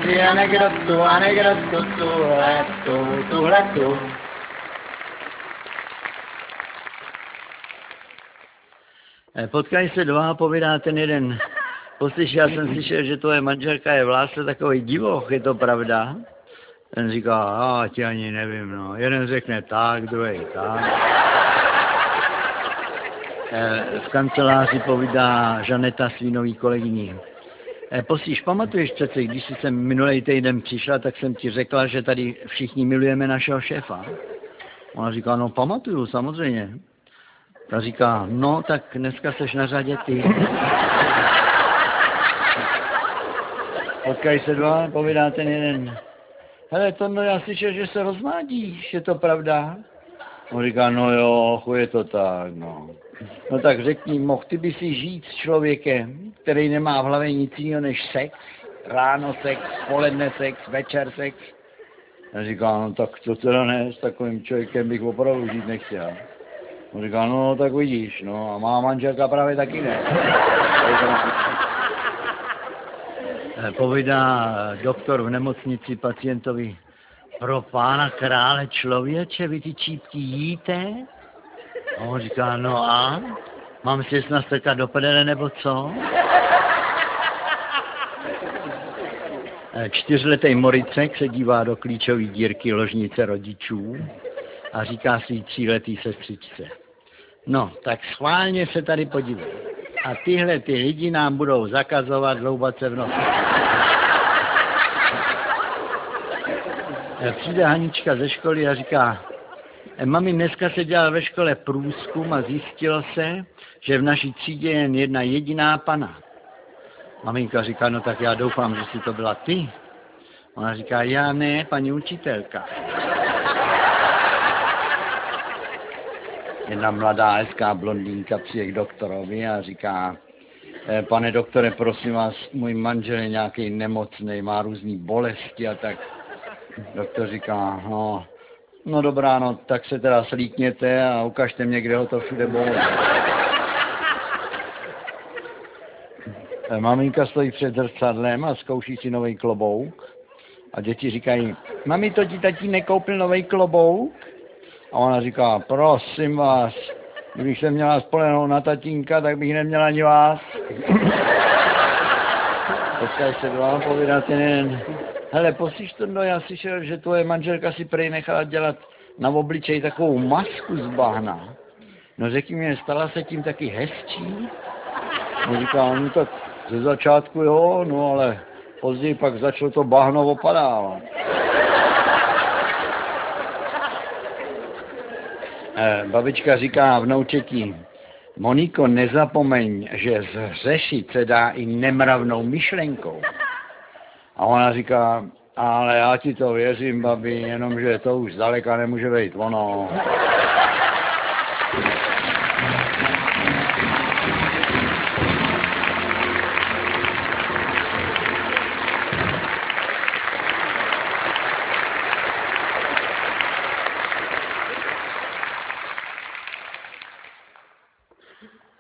si anekdotu, tuhletu. Potkají se dva, povídá ten jeden. Já jsem slyšel, že tvoje manželka je v lásce takový divoch, je to pravda? Ten říká, ti ani nevím, no. Jeden řekne tak, druhý tak. V kanceláři povídá Žaneta svý nový kolegyni. Pamatuješ přece, když jsi sem minulý týden přišla, tak jsem ti řekla, že tady všichni milujeme našeho šéfa. Ona říká, no pamatuju, samozřejmě. Ta říká, no tak dneska seš na řadě ty. Potkají se dva, povídá ten jeden. Hele, Tondo, já slyšel, že se rozvádíš, je to pravda? On říká, no jo, je to tak, no. No tak řekni, mohl ty by si žít s člověkem, který nemá v hlavě nic jiného než sex? Ráno sex, poledne sex, večer sex? On říká, no tak to teda ne, s takovým člověkem bych opravdu žít nechtěl. On říká, no tak vidíš, no a má manželka právě taky ne. Povídá doktor v nemocnici pacientovi, pro pána krále člověče, vy ty čípky jíte? A on říká, no a? Mám si snad strkat do prdele, nebo co? 4letý Moricek se dívá do klíčové dírky ložnice rodičů a říká svý 3letý sestřičce. No, tak schválně se tady podívej. A tyhle ty lidi nám budou zakazovat hloubat se v noci. Přijde Hanička ze školy a říká, mami, dneska se dělal ve škole průzkum a zjistilo se, že v naší třídě je jen jedna jediná pana. Maminka říká, no tak já doufám, že si to byla ty. Ona říká, já ne, paní učitelka. Jedna mladá hezká blondýnka přijde k doktorovi a říká, pane doktore, prosím vás, můj manžel je nějaký nemocný, má různý bolesti a tak. Doktor říká, no dobrá, no tak se teda slíkněte a ukažte mě, kde ho to všude bolí. Maminka stojí před zrcadlem a zkouší si nový klobouk. A děti říkají, mami, to ti tatínek koupil nový klobouk? A ona říká, prosím vás, kdybych se měla spolehnout na tatínka, tak bych neměla ani vás. Potkají se dva, povídá ten jeden. Hele, poslyš to, no, já slyšel, že tvoje manželka si prej nechala dělat na obličej takovou masku z bahna. No řekni mi, stala se tím taky hezčí? On říká, no tak ze začátku jo, no ale později pak začalo to bahno opadávat. Babička říká vnoučetí, Moniko, nezapomeň, že zhřešit se dá i nemravnou myšlenkou. A ona říká, ale já ti to věřím, babi, jenomže to už zdaleka nemůže být ono.